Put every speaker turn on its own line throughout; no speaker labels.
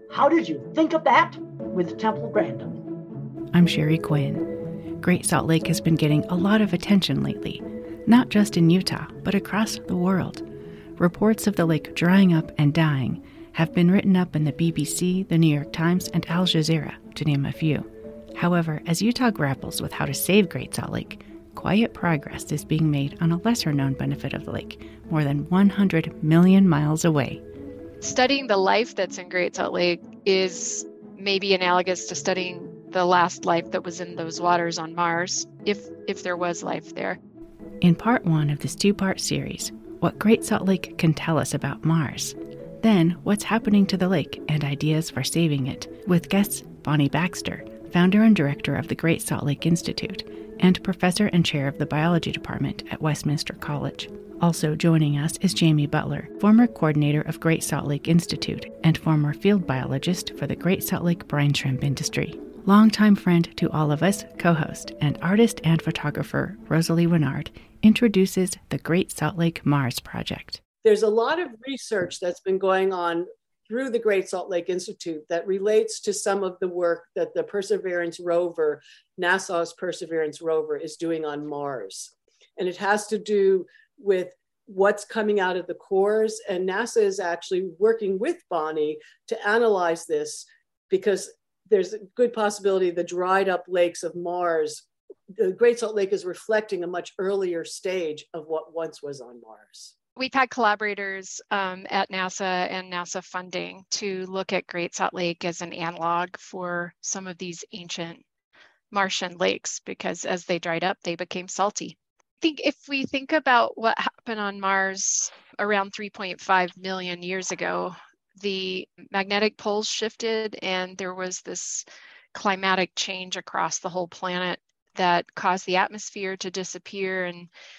How did you think of that? With Temple Grandin.
I'm Sherry Quinn. Great Salt Lake has been getting a lot of attention lately, not just in Utah, but across the world. Reports of the lake drying up and dying have been written up in the BBC, the New York Times, and Al Jazeera, to name a few. However, as Utah grapples with how to save Great Salt Lake, quiet progress is being made on a lesser-known benefit of the lake, more than 100 million miles away.
Studying the life that's in Great Salt Lake is maybe analogous to studying the last life that was in those waters on Mars, if there was life there.
In part one of this two-part series, what Great Salt Lake can tell us about Mars. Then, what's happening to the lake and ideas for saving it, with guests Bonnie Baxter, founder and director of the Great Salt Lake Institute, and professor and chair of the biology department at Westminster College. Also joining us is Jamie Butler, former coordinator of Great Salt Lake Institute and former field biologist for the Great Salt Lake brine shrimp industry. Longtime friend to all of us, co-host, and artist and photographer Rosalie Winard introduces the Great Salt Lake Mars Project.
There's a lot of research that's been going on through the Great Salt Lake Institute that relates to some of the work that the Perseverance rover, NASA's Perseverance rover, is doing on Mars. And it has to do with what's coming out of the cores. And NASA is actually working with Bonnie to analyze this, because there's a good possibility the dried up lakes of Mars, the Great Salt Lake is reflecting a much earlier stage of what once was on Mars.
We've had collaborators at NASA and NASA funding to look at Great Salt Lake as an analog for some of these ancient Martian lakes, because as they dried up, they became salty. I think if we think about what happened on Mars around 3.5 million years ago, the magnetic poles shifted and there was this climatic change across the whole planet that caused the atmosphere to disappear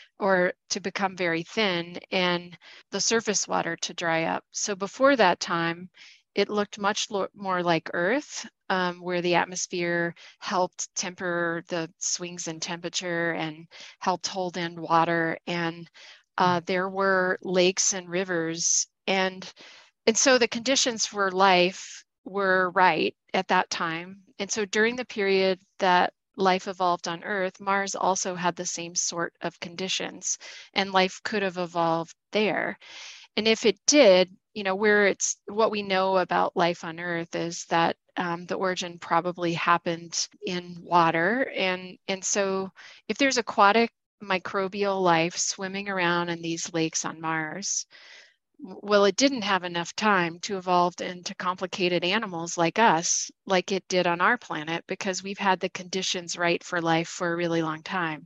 or to become very thin and the surface water to dry up. So before that time, it looked much more like Earth, where the atmosphere helped temper the swings in temperature and helped hold in water. And there were lakes and rivers. And so the conditions for life were right at that time. And so during the period that life evolved on Earth, Mars also had the same sort of conditions, and life could have evolved there. And if it did, what we know about life on Earth is that the origin probably happened in water. And so if there's aquatic microbial life swimming around in these lakes on Mars, well, it didn't have enough time to evolve into complicated animals like us, like it did on our planet, because we've had the conditions right for life for a really long time.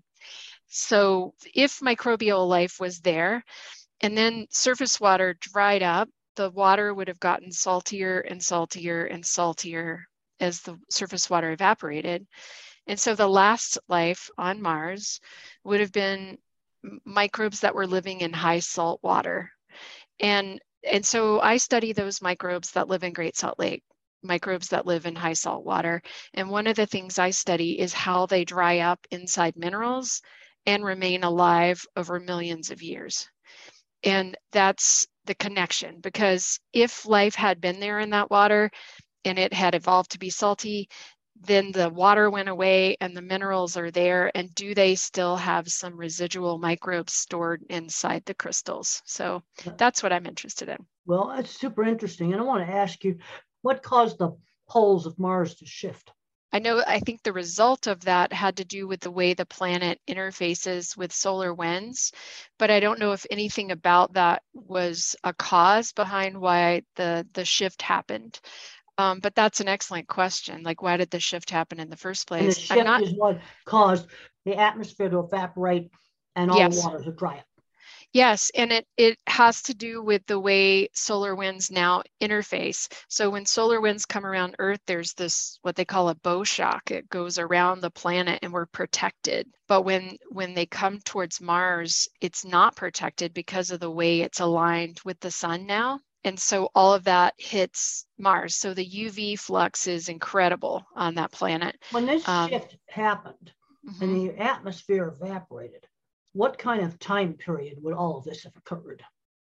So if microbial life was there, and then surface water dried up, the water would have gotten saltier and saltier and saltier as the surface water evaporated. And so the last life on Mars would have been microbes that were living in high salt water. And so I study those microbes that live in Great Salt Lake, microbes that live in high salt water. And one of the things I study is how they dry up inside minerals and remain alive over millions of years. And that's the connection, because if life had been there in that water and it had evolved to be salty, then the water went away and the minerals are there. And do they still have some residual microbes stored inside the crystals? So that's what I'm interested in.
Well, that's super interesting. And I want to ask you, what caused the poles of Mars to shift?
I think the result of that had to do with the way the planet interfaces with solar winds, but I don't know if anything about that was a cause behind why the shift happened. But that's an excellent question. Like, why did the shift happen in the first place?
And the shift is what caused the atmosphere to evaporate and all the water to dry up.
Yes, and it has to do with the way solar winds now interface. So when solar winds come around Earth, there's this, what they call a bow shock. It goes around the planet and we're protected. But when they come towards Mars, it's not protected because of the way it's aligned with the sun now. And so all of that hits Mars. So the UV flux is incredible on that planet.
When this shift happened and the atmosphere evaporated, what kind of time period would all of this have occurred?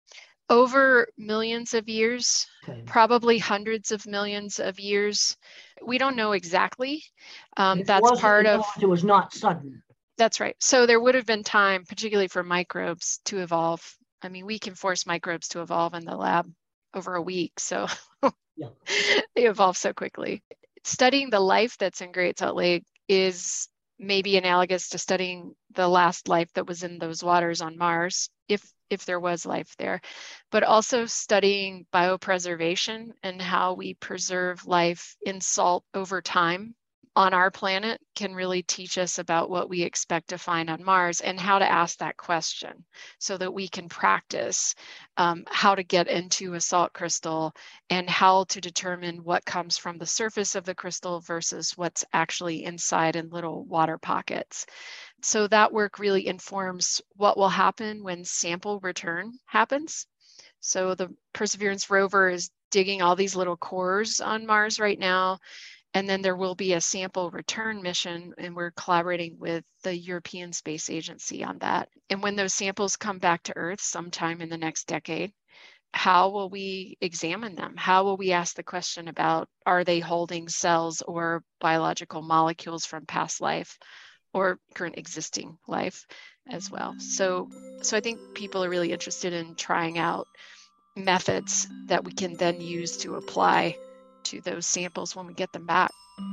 Over millions of years,
Okay.
probably hundreds of millions of years. We don't know exactly. That's part
In other
of,
words, it was not sudden.
that's right. So there would have been time, particularly for microbes, to evolve. I mean, we can force microbes to evolve in the lab over a week. So
Yeah.
they evolve so quickly. Studying the life that's in Great Salt Lake is maybe analogous to studying the last life that was in those waters on Mars, if there was life there, but also studying biopreservation and how we preserve life in salt over time on our planet can really teach us about what we expect to find on Mars and how to ask that question so that we can practice how to get into a salt crystal and how to determine what comes from the surface of the crystal versus what's actually inside in little water pockets. So that work really informs what will happen when sample return happens. So the Perseverance rover is digging all these little cores on Mars right now. And then there will be a sample return mission, and we're collaborating with the European Space Agency on that. And when those samples come back to Earth sometime in the next decade, how will we examine them? How will we ask the question about, are they holding cells or biological molecules from past life or current existing life as well? So I think people are really interested in trying out methods that we can then use to apply to those samples when we get them back.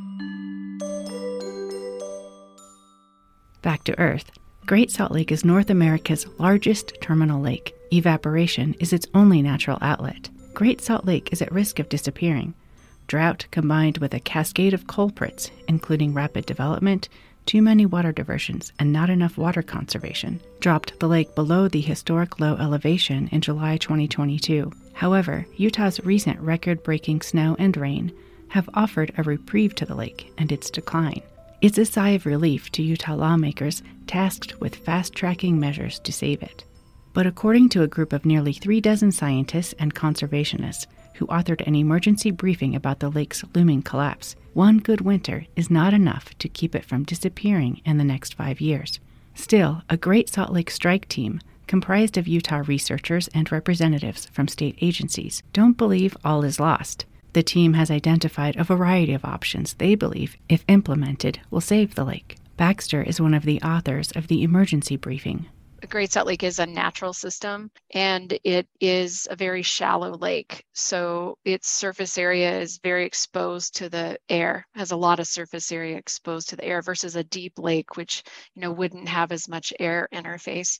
Back to Earth. Great Salt Lake is North America's largest terminal lake. Evaporation is its only natural outlet. Great Salt Lake is at risk of disappearing. Drought combined with a cascade of culprits, including rapid development, too many water diversions, and not enough water conservation, dropped the lake below the historic low elevation in July 2022. However, Utah's recent record-breaking snow and rain have offered a reprieve to the lake and its decline. It's a sigh of relief to Utah lawmakers tasked with fast-tracking measures to save it. But according to a group of nearly 36 scientists and conservationists who authored an emergency briefing about the lake's looming collapse, one good winter is not enough to keep it from disappearing in the next 5 years. Still, a Great Salt Lake strike team, comprised of Utah researchers and representatives from state agencies, don't believe all is lost. The team has identified a variety of options they believe, if implemented, will save the lake. Baxter is one of the authors of the emergency briefing.
Great Salt Lake is a natural system, and it is a very shallow lake. So its surface area is very exposed to the air, has a lot of surface area exposed to the air versus a deep lake, which wouldn't have as much air interface.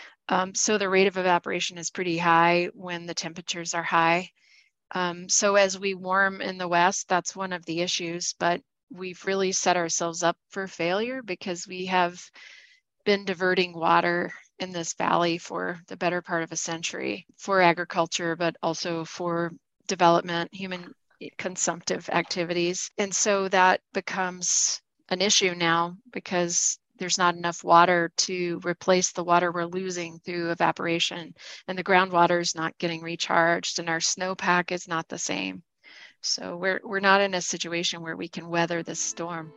So the rate of evaporation is pretty high when the temperatures are high. So as we warm in the west, that's one of the issues, but we've really set ourselves up for failure because we have been diverting water in this valley for the better part of a century for agriculture, but also for development, human consumptive activities. And so that becomes an issue now because there's not enough water to replace the water we're losing through evaporation, and the groundwater is not getting recharged, and our snowpack is not the same. So we're not in a situation where we can weather this storm.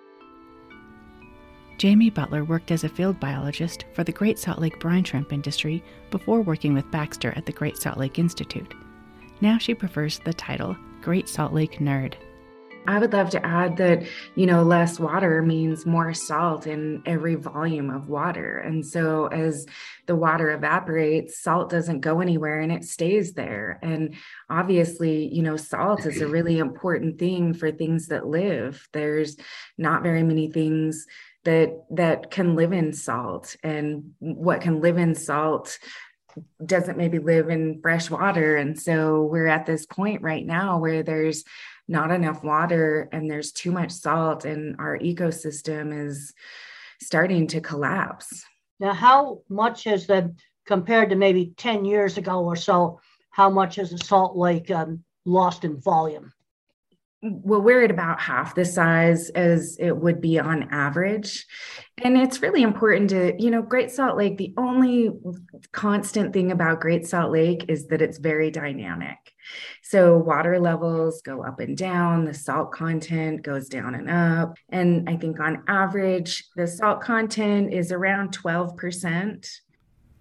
Jamie Butler worked as a field biologist for the Great Salt Lake brine shrimp industry before working with Baxter at the Great Salt Lake Institute. Now she prefers the title Great Salt Lake Nerd.
I would love to add that, less water means more salt in every volume of water. And so as the water evaporates, salt doesn't go anywhere and it stays there. And obviously, salt is a really important thing for things that live. There's not very many things that can live in salt, and what can live in salt doesn't maybe live in fresh water. And so we're at this point right now where there's not enough water and there's too much salt, and our ecosystem is starting to collapse.
Now, how much has the, compared to maybe 10 years ago or so, how much has the Salt Lake lost in volume?
Well, we're at about half the size as it would be on average. And it's really important to, Great Salt Lake, the only constant thing about Great Salt Lake is that it's very dynamic. So water levels go up and down, the salt content goes down and up. And I think on average, the salt content is around 12%.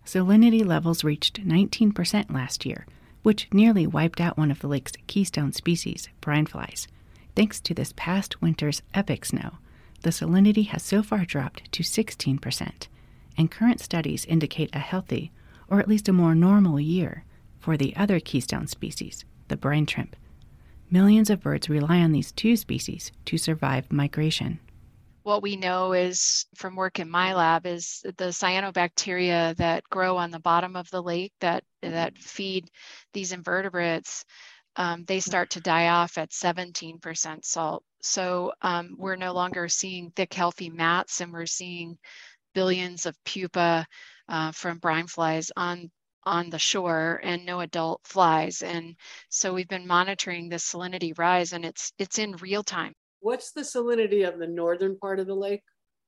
Salinity levels reached 19% last year, which nearly wiped out one of the lake's keystone species, brine flies. Thanks to this past winter's epic snow, the salinity has so far dropped to 16%, and current studies indicate a healthy, or at least a more normal year, for the other keystone species, the brine shrimp. Millions of birds rely on these two species to survive migration.
What we know is from work in my lab is the cyanobacteria that grow on the bottom of the lake that feed these invertebrates, they start to die off at 17% salt. So we're no longer seeing thick, healthy mats, and we're seeing billions of pupa from brine flies on the shore and no adult flies. And so we've been monitoring the salinity rise, and it's in real time.
What's the salinity of the northern part of the lake?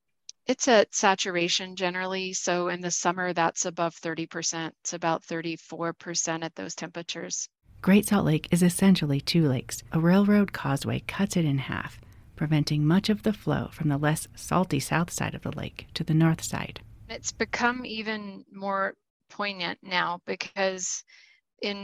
It's at saturation generally. So in the summer, that's above 30%. It's about 34% at those temperatures.
Great Salt Lake is essentially two lakes. A railroad causeway cuts it in half, preventing much of the flow from the less salty south side of the lake to the north side.
It's become even more poignant now because in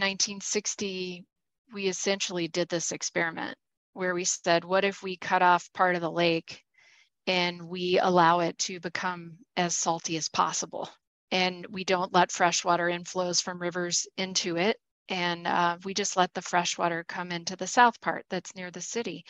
1960, we essentially did this experiment where we said, what if we cut off part of the lake and we allow it to become as salty as possible? And we don't let freshwater inflows from rivers into it. And we just let the freshwater come into the south part that's near the city.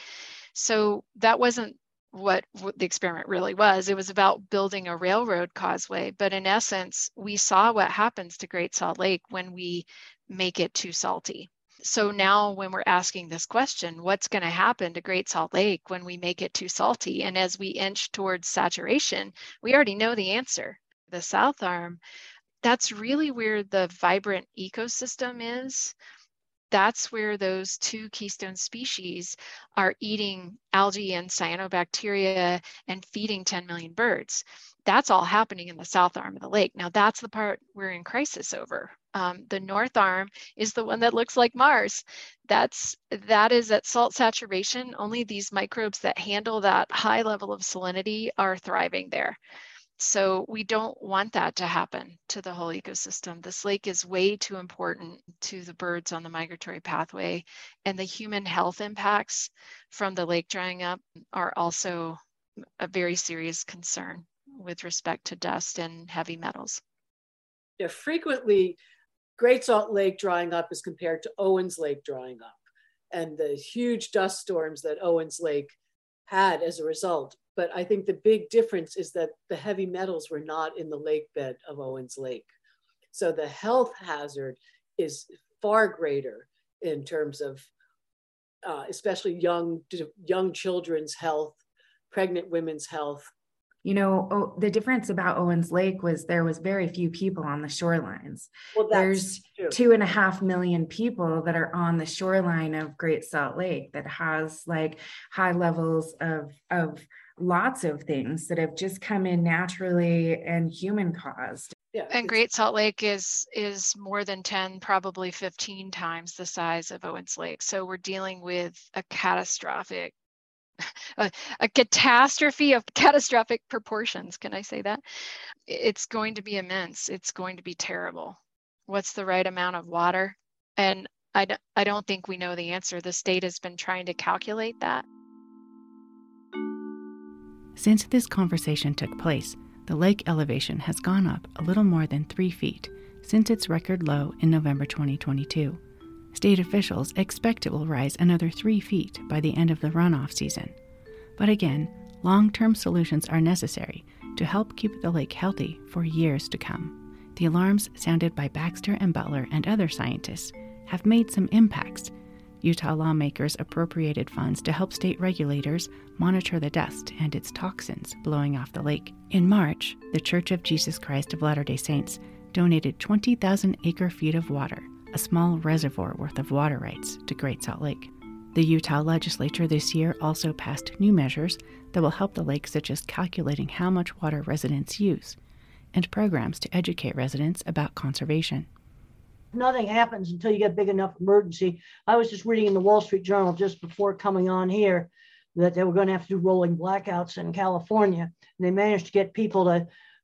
So that wasn't what the experiment really was. It was about building a railroad causeway. But in essence, we saw what happens to Great Salt Lake when we make it too salty. So now when we're asking this question, what's going to happen to Great Salt Lake when we make it too salty? And as we inch towards saturation, we already know the answer. The South Arm, that's really where the vibrant ecosystem is. That's where those two keystone species are eating algae and cyanobacteria and feeding 10 million birds. That's all happening in the south arm of the lake. Now that's the part we're in crisis over. The north arm is the one that looks like Mars. That is at salt saturation. Only these microbes that handle that high level of salinity are thriving there. So we don't want that to happen to the whole ecosystem. This lake is way too important to the birds on the migratory pathway, and the human health impacts from the lake drying up are also a very serious concern with respect to dust and heavy metals.
Yeah, frequently Great Salt Lake drying up is compared to Owens Lake drying up and the huge dust storms that Owens Lake had as a result. But I think the big difference is that the heavy metals were not in the lake bed of Owens Lake. So the health hazard is far greater in terms of especially young children's health, pregnant women's health.
You know, the difference about Owens Lake was there was very few people on the shorelines.
Well,
there's 2.5 million people that are on the shoreline of Great Salt Lake that has like high levels of lots of things that have just come in naturally and human caused.
Yeah, and Great Salt Lake is more than 10, probably 15 times the size of Owens Lake. So we're dealing with a catastrophic a catastrophe of catastrophic proportions. Can I say that? It's going to be immense. It's going to be terrible. What's the right amount of water? And I don't think we know the answer. The state has been trying to calculate that.
Since this conversation took place, the lake elevation has gone up a little more than 3 feet since its record low in November 2022. State officials expect it will rise another 3 feet by the end of the runoff season. But again, long-term solutions are necessary to help keep the lake healthy for years to come. The alarms sounded by Baxter and Butler and other scientists have made some impacts. Utah lawmakers appropriated funds to help state regulators monitor the dust and its toxins blowing off the lake. In March, the Church of Jesus Christ of Latter-day Saints donated 20,000 acre-feet of water, a small reservoir worth of water rights, to Great Salt Lake. The Utah legislature this year also passed new measures that will help the lake, such as calculating how much water residents use, and programs to educate residents about conservation.
Nothing happens until you get big enough emergency. I was just reading in the Wall Street Journal just before coming on here that they were going to have to do rolling blackouts in California. And they managed to get people to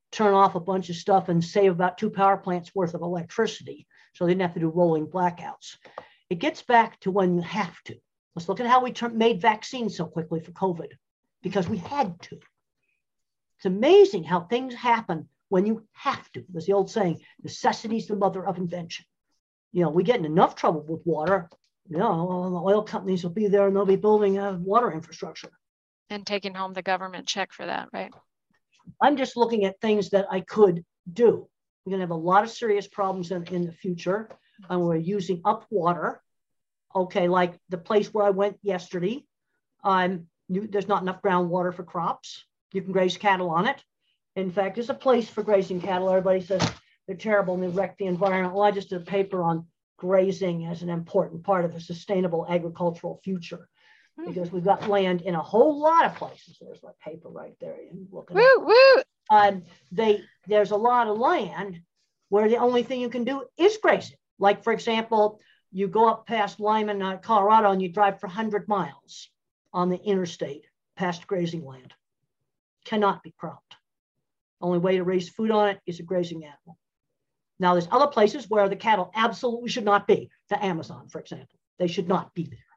turn off a bunch of stuff and save about 2 power plants worth of electricity. So they didn't have to do rolling blackouts. It gets back to when you have to. Let's look at how we made vaccines so quickly for COVID, because we had to. It's amazing how things happen when you have to. There's the old saying, necessity is the mother of invention. You know, we get in enough trouble with water. You know, the oil companies will be there and they'll be building a water infrastructure.
And taking home the government check for that, right?
I'm just looking at things that I could do. We're going to have a lot of serious problems in the future. And we're using up water. Okay, like the place where I went yesterday, there's not enough groundwater for crops. You can graze cattle on it. In fact, there's a place for grazing cattle. Everybody says they're terrible and they wreck the environment. Well, I just did a paper on grazing as an important part of a sustainable agricultural future, because we've got land in a whole lot of places. There's my paper right there. There's a lot of land where the only thing you can do is graze it. Like, for example, you go up past Lyman, Colorado, and you drive for 100 miles on the interstate past grazing land. Cannot be cropped. Only way to raise food on it is a grazing animal. Now, there's other places where the cattle absolutely should not be. The Amazon, for example. They should not be there.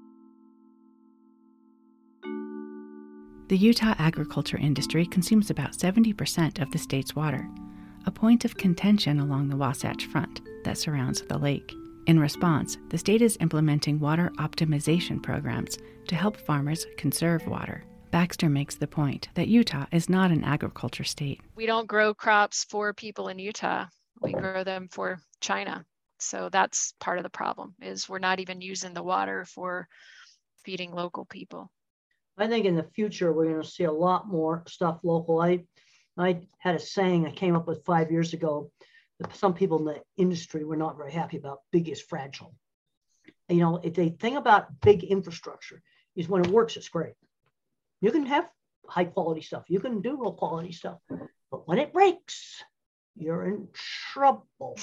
The Utah agriculture industry consumes about 70% of the state's water, a point of contention along the Wasatch Front that surrounds the lake. In response, the state is implementing water optimization programs to help farmers conserve water. Baxter makes the point that Utah is not an agriculture state.
We don't grow crops for people in Utah. We grow them for China. So that's part of the problem, is we're not even using the water for feeding local people.
I think in the future, we're going to see a lot more stuff local. I had a saying I came up with 5 years ago that some people in the industry were not very happy about: big is fragile. You know, if the thing about big infrastructure is when it works, it's great. You can have high quality stuff. You can do low quality stuff. But when it breaks, you're in trouble.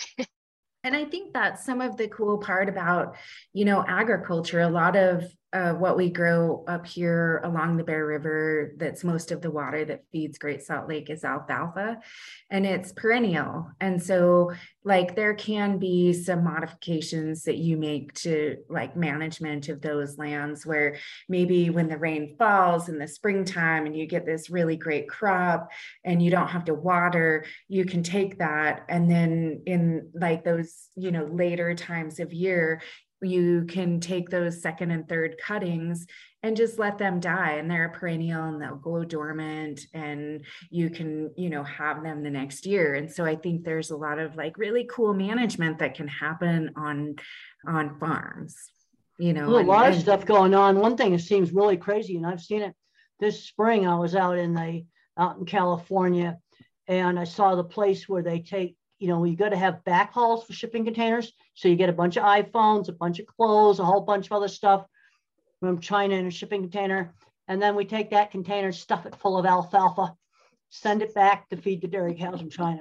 And I think that's some of the cool part about, agriculture. A lot of what we grow up here along the Bear River, that's most of the water that feeds Great Salt Lake, is alfalfa, and it's perennial. And so there can be some modifications that you make to management of those lands, where maybe when the rain falls in the springtime and you get this really great crop and you don't have to water, you can take that, and then in those, later times of year, you can take those second and third cuttings and just let them die, and they're perennial and they'll go dormant, and you can, have them the next year. And so I think there's a lot of really cool management that can happen on farms,
a lot of stuff going on. One thing that seems really crazy, and I've seen it this spring. I was out in California, and I saw the place where they take, you got to have backhauls for shipping containers. So you get a bunch of iPhones, a bunch of clothes, a whole bunch of other stuff from China in a shipping container. And then we take that container, stuff it full of alfalfa, send it back to feed the dairy cows in China.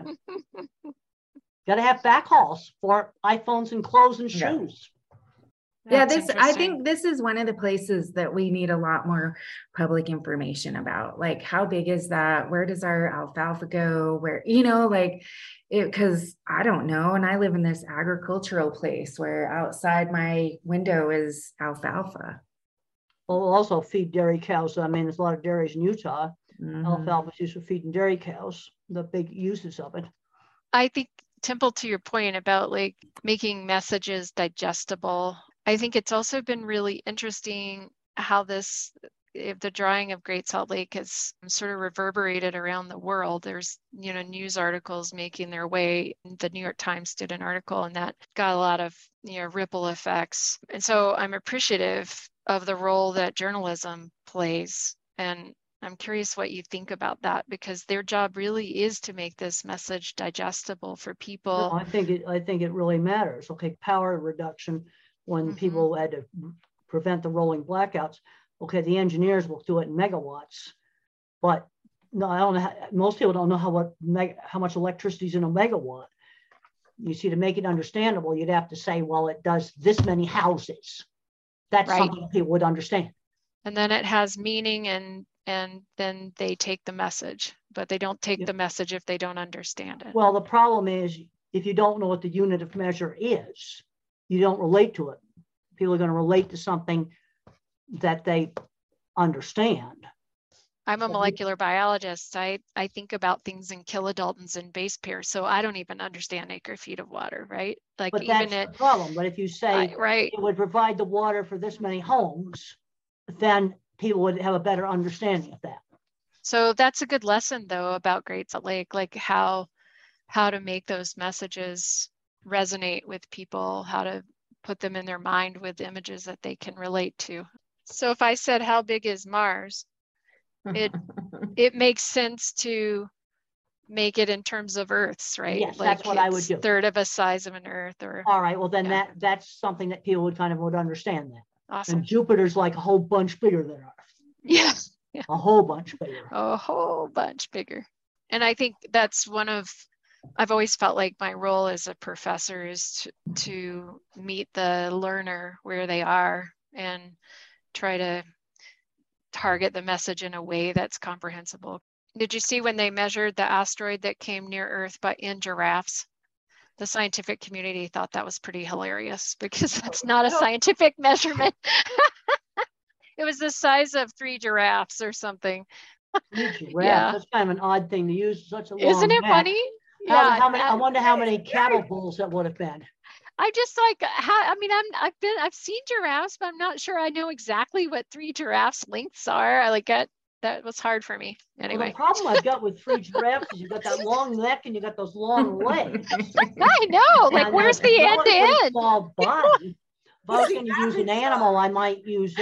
Got to have backhauls for iPhones and clothes and shoes.
Yeah, I think this is one of the places that we need a lot more public information about. How big is that? Where does our alfalfa go? Where, because I don't know. And I live in this agricultural place where outside my window is alfalfa.
Well, we'll also feed dairy cows. I mean, there's a lot of dairies in Utah. Mm-hmm. Alfalfa is used for feeding dairy cows, the big uses of it.
I think, Temple, to your point about making messages digestible, I think it's also been really interesting how the drying of Great Salt Lake has sort of reverberated around the world. There's, news articles making their way. The New York Times did an article, and that got a lot of, ripple effects. And so I'm appreciative of the role that journalism plays. And I'm curious what you think about that, because their job really is to make this message digestible for people.
No, I think it really matters. Okay, power reduction. When people had to prevent the rolling blackouts, okay, the engineers will do it in megawatts, but no, I don't know. Most people don't know how much electricity is in a megawatt. You see, to make it understandable, you'd have to say, well, it does this many houses. That's right. Something people would understand.
And then it has meaning and and then they take the message, but they don't take the message if they don't understand it.
Well, the problem is if you don't know what the unit of measure is, you don't relate to it. People are going to relate to something that they understand.
I'm a molecular biologist. I think about things in kilodaltons and base pairs, so I don't even understand acre feet of water, right? Like,
but
even
that's the problem. But if you say
right,
it would provide the water for this many homes, then people would have a better understanding of that.
So that's a good lesson, though, about Great Salt Lake, like how to make those messages resonate with people, how to put them in their mind with images that they can relate to. So if I said, how big is Mars? It makes sense to make it in terms of Earths, right?
Yes,
like
that's what I would do.
Third of a size of an Earth, or
all right. Well, then that's something that people would understand that.
Awesome.
And Jupiter's like a whole bunch bigger than Earth.
Yeah.
A whole bunch bigger.
A whole bunch bigger. And I think that's I've always felt like my role as a professor is to meet the learner where they are and try to target the message in a way that's comprehensible. Did you see when they measured the asteroid that came near Earth in giraffes? The scientific community thought that was pretty hilarious because that's not a scientific measurement. It was the size of 3 giraffes or something.
3 giraffes. Yeah. That's kind of an odd thing to use. Such a long
Isn't it
neck.
funny?
I wonder how many cattle bulls that would have been.
I just I've seen giraffes, but I'm not sure I know exactly what 3 giraffes lengths are. That was hard for me. Anyway.
Well, the problem I've got with 3 giraffes is you've got that long neck and you've got those long legs.
I know. Like, where's the end to end?
Small body. If I was going to use an animal, I might use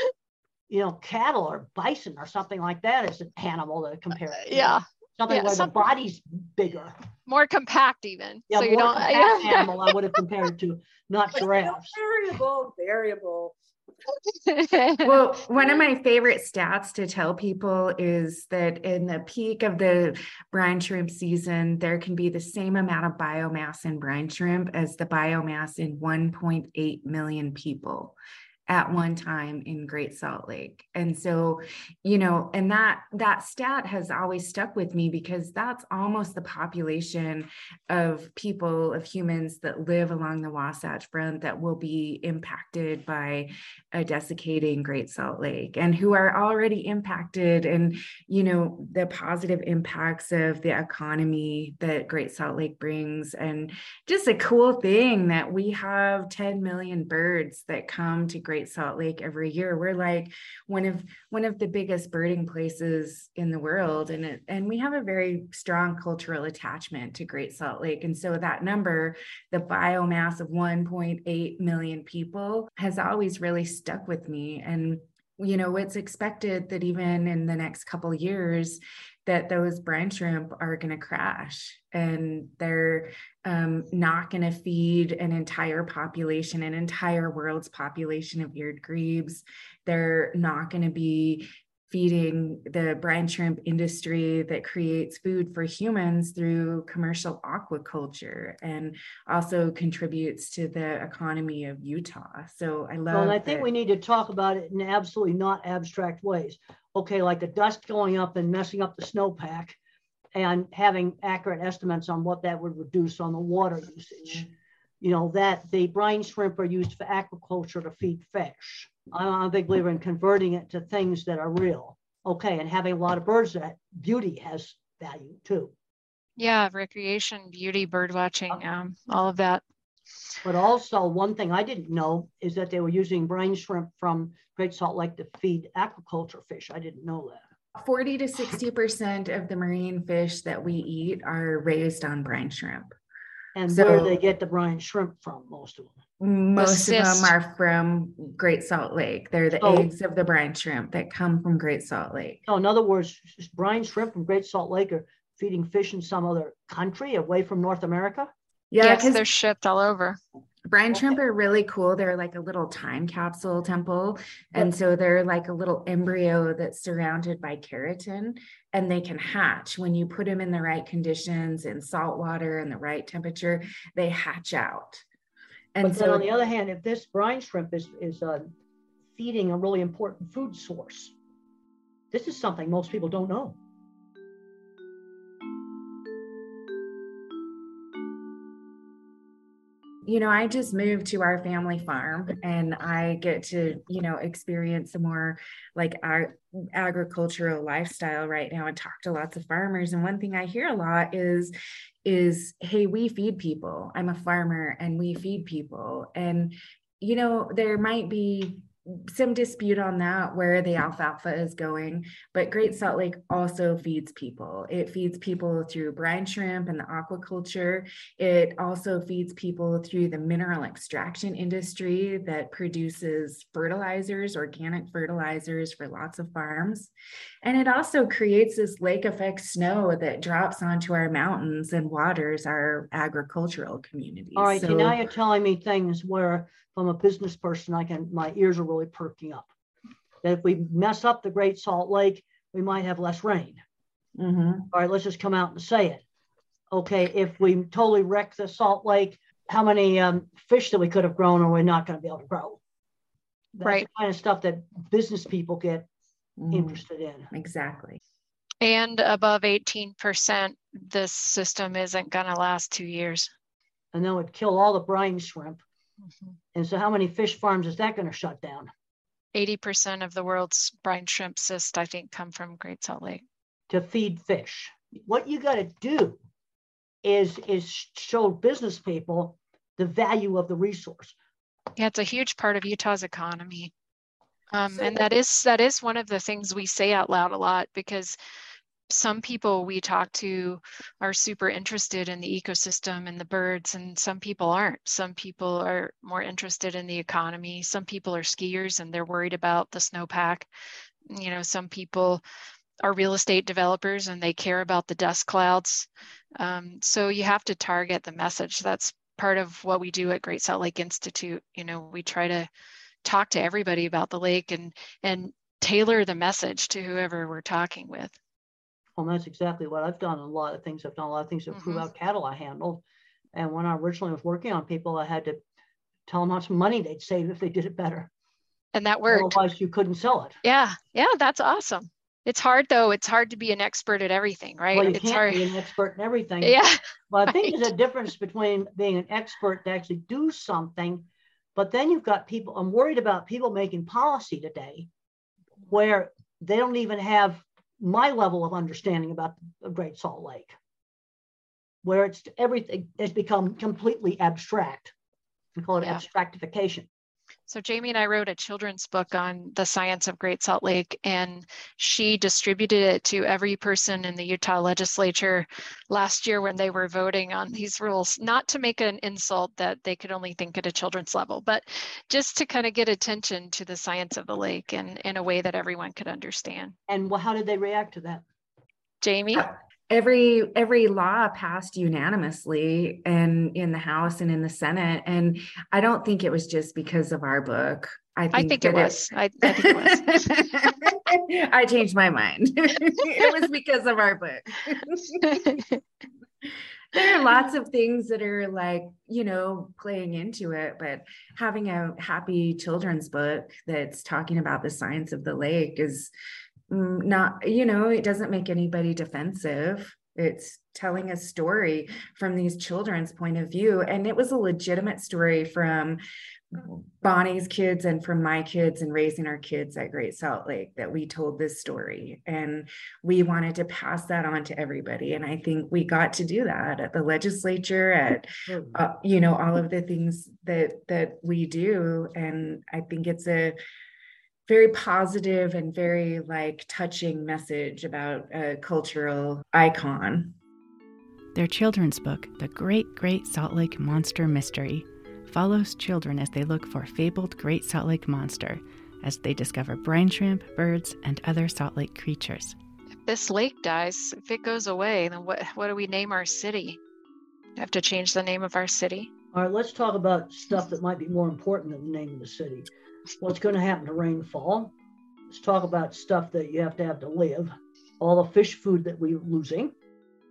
cattle or bison or something like that as an animal to compare it to.
Yeah.
Something where the body's bigger.
More compact even.
Yeah,
so you don't
animal I would have compared to, not giraffes.
Variable.
Well, one of my favorite stats to tell people is that in the peak of the brine shrimp season, there can be the same amount of biomass in brine shrimp as the biomass in 1.8 million people at one time in Great Salt Lake. And so, and that stat has always stuck with me because that's almost the population of people, of humans that live along the Wasatch Front that will be impacted by a desiccating Great Salt Lake and who are already impacted, and, the positive impacts of the economy that Great Salt Lake brings. And just a cool thing that we have 10 million birds that come to Great Salt Lake every year. We're like one of the biggest birding places in the world, and we have a very strong cultural attachment to Great Salt Lake. And so that number, the biomass of 1.8 million people, has always really stuck with me. And it's expected that even in the next couple of years that those brine shrimp are going to crash, and they're not going to feed an entire world's population of eared grebes. They're not going to be feeding the brine shrimp industry that creates food for humans through commercial aquaculture and also contributes to the economy of Utah. So I love.
Well, I think we need to talk about it in absolutely not abstract ways. Okay, like the dust going up and messing up the snowpack, and having accurate estimates on what that would reduce on the water usage. That the brine shrimp are used for aquaculture to feed fish. I'm a big believer in converting it to things that are real. Okay, and having a lot of birds, that beauty has value too.
Yeah, recreation, beauty, bird watching, all of that.
But also, one thing I didn't know is that they were using brine shrimp from Great Salt Lake to feed aquaculture fish. I didn't know that.
40 to 60% of the marine fish that we eat are raised on brine shrimp.
And where do they get the brine shrimp from, most of them?
Most of them are from Great Salt Lake. They're the eggs of the brine shrimp that come from Great Salt Lake.
So in other words, brine shrimp from Great Salt Lake are feeding fish in some other country away from North America?
Yeah, because they're shipped all over.
Brine shrimp are really cool. They're like a little time capsule temple. And so they're like a little embryo that's surrounded by keratin, and they can hatch when you put them in the right conditions, in salt water and the right temperature, they hatch out. And
but then on the other hand, if this brine shrimp is feeding a really important food source, This is something most people don't know.
I just moved to our family farm, and I get to, experience a more like our agricultural lifestyle right now and talk to lots of farmers. And one thing I hear a lot is, hey, we feed people. I'm a farmer and we feed people. And, there might be some dispute on that, where the alfalfa is going, but Great Salt Lake also feeds people. It feeds people through brine shrimp and the aquaculture. It also feeds people through the mineral extraction industry that produces fertilizers, organic fertilizers for lots of farms. And it also creates this lake effect snow that drops onto our mountains and waters our agricultural communities.
All right, so now you're telling me things where, from a business person, my ears are really perking up. That if we mess up the Great Salt Lake, we might have less rain.
Mm-hmm.
All right, let's just come out and say it. Okay, if we totally wreck the Salt Lake, how many fish that we could have grown are we not going to be able to grow? That's
right.
The kind of stuff that business people get interested in.
Exactly.
And above 18%, this system isn't going to last 2 years.
And then it would kill all the brine shrimp.
Mm-hmm.
And so how many fish farms is that going to shut down?
80% of the world's brine shrimp cysts, I think, come from Great Salt Lake.
To feed fish. What you got to do is show business people the value of the resource.
Yeah, it's a huge part of Utah's economy. And that is one of the things we say out loud a lot, because some people we talk to are super interested in the ecosystem and the birds, and some people aren't. Some people are more interested in the economy. Some people are skiers and they're worried about the snowpack. Some people are real estate developers and they care about the dust clouds. So you have to target the message. That's part of what we do at Great Salt Lake Institute. We try to talk to everybody about the lake and tailor the message to whoever we're talking with.
Well, that's exactly what I've done. A lot of things to improve out cattle I handled. And when I originally was working on people, I had to tell them how much money they'd save if they did it better.
And that worked.
Otherwise, you couldn't sell it.
Yeah, that's awesome. It's hard, though. It's hard to be an expert at everything, right?
Well, you
it's
can't
hard.
be an expert in everything.
Yeah.
But I think there's a difference between being an expert to actually do something, but then you've got people, I'm worried about people making policy today where they don't even have my level of understanding about the Great Salt Lake, where everything has become completely abstract. We call it abstractification.
So Jamie and I wrote a children's book on the science of Great Salt Lake, and she distributed it to every person in the Utah legislature last year when they were voting on these rules, not to make an insult that they could only think at a children's level, but just to kind of get attention to the science of the lake and in a way that everyone could understand.
And how did they react to that?
Jamie?
Every law passed unanimously and in the House and in the Senate. And I don't think it was just because of our book. I think it was. I think it was. I changed my mind. It was because of our book. There are lots of things that are playing into it, but having a happy children's book that's talking about the science of the lake is not, it doesn't make anybody defensive. It's telling a story from these children's point of view. And it was a legitimate story from Bonnie's kids and from my kids and raising our kids at Great Salt Lake that we told this story. And we wanted to pass that on to everybody. And I think we got to do that at the legislature, at, all of the things that we do. And I think it's a very positive and very touching message about a cultural icon.
Their children's book, The Great Salt Lake Monster Mystery, follows children as they look for fabled Great Salt Lake monster, as they discover brine shrimp, birds, and other Salt Lake creatures.
If this lake dies, if it goes away, then what do we name our city? We have to change the name of our city.
All right, let's talk about stuff that might be more important than the name of the city. What's going to happen to rainfall? Let's talk about stuff that you have to live. All the fish food that we're losing.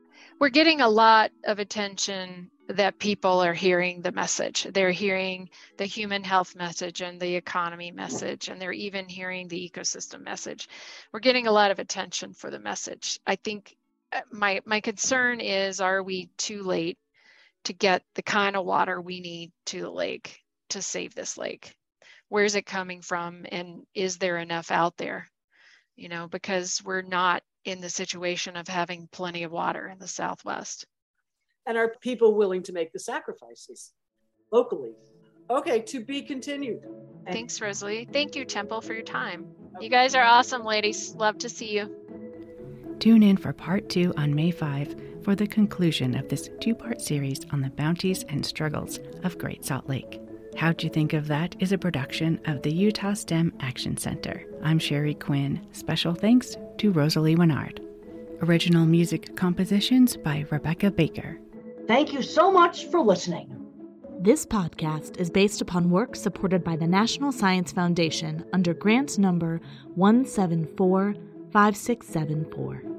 we're getting a lot of attention that people are hearing the message. They're hearing the human health message and the economy message, and they're even hearing the ecosystem message. We're getting a lot of attention for the message. I think my concern is, are we too late to get the kind of water we need to the lake to save this lake? Where's it coming from? And is there enough out there? You know, because we're not in the situation of having plenty of water in the Southwest.
And are people willing to make the sacrifices locally? Okay, to be continued.
Thanks, Rosalie. Thank you, Temple, for your time. You guys are awesome, ladies. Love to see you.
Tune in for part 2 on May 5 for the conclusion of this 2-part series on the bounties and struggles of Great Salt Lake. How'd You Think of That is a production of the Utah STEM Action Center. I'm Sherry Quinn. Special thanks to Rosalie Winard. Original music compositions by Rebecca Baker.
Thank you so much for listening.
This podcast is based upon work supported by the National Science Foundation under grant number 1745674.